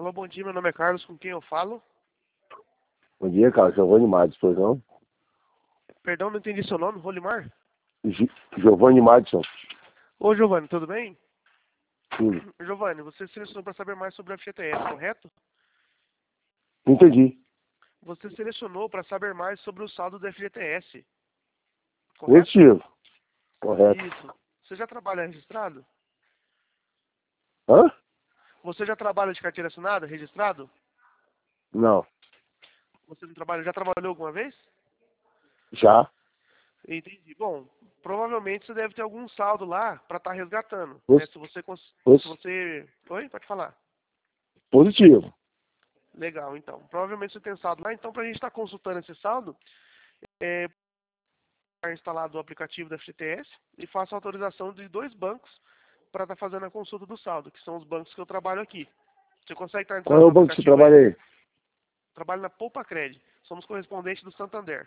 Alô, bom dia, meu nome é Carlos, com quem eu falo? Bom dia, Carlos. Giovanni Madison, não? Perdão, não entendi seu nome, Rolimar? Giovanni Madison. Ô, Giovanni, tudo bem? Sim. Giovanni, você selecionou para saber mais sobre a FGTS, correto? Entendi. Você selecionou para saber mais sobre o saldo do FGTS, correto? Positivo. Correto. Isso. Você já trabalha registrado? Hã? Você já trabalha de carteira assinada, registrado? Não. Você não trabalha, já trabalhou alguma vez? Já. Entendi. Bom, provavelmente você deve ter algum saldo lá para estar resgatando, né? Pos- Se você... Se pos- você... Oi? Pode falar. Positivo. Legal, então. Provavelmente você tem saldo lá. Então, para a gente estar consultando esse saldo, é instalado o aplicativo da FGTS e faço a autorização de 2 bancos para estar fazendo a consulta do saldo, que são os bancos que eu trabalho aqui. Você consegue estar Qual entrando é no o banco que você aplicativo trabalha aí? aí? Trabalho na Poupa Cred. Somos correspondentes do Santander.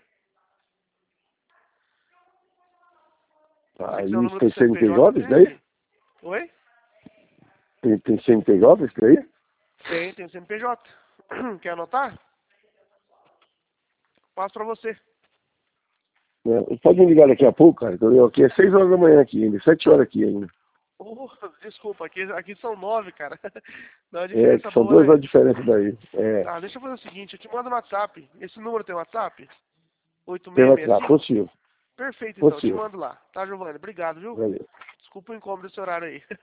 Se você quiser o Aí número do tem CNPJ CNPJ isso daí? dele... Oi? Tem CNPJ isso daí? Tem o CNPJ. Quer anotar? Passo para você. Pode me ligar daqui a pouco, cara. Aqui é 6 horas da manhã aqui ainda, 7 horas aqui ainda. Oh, desculpa, aqui são 9, cara. Dá uma É, diferença que são boa, 2 né? horas de diferença daí. É. Tá, deixa eu fazer o seguinte, eu te mando no WhatsApp. Esse número tem WhatsApp? Tem WhatsApp. 8665? Positivo. Perfeito, então, eu te Positivo. mando lá. Tá, Giovanni? Obrigado, viu? Valeu. Desculpa o incômodo desse horário aí.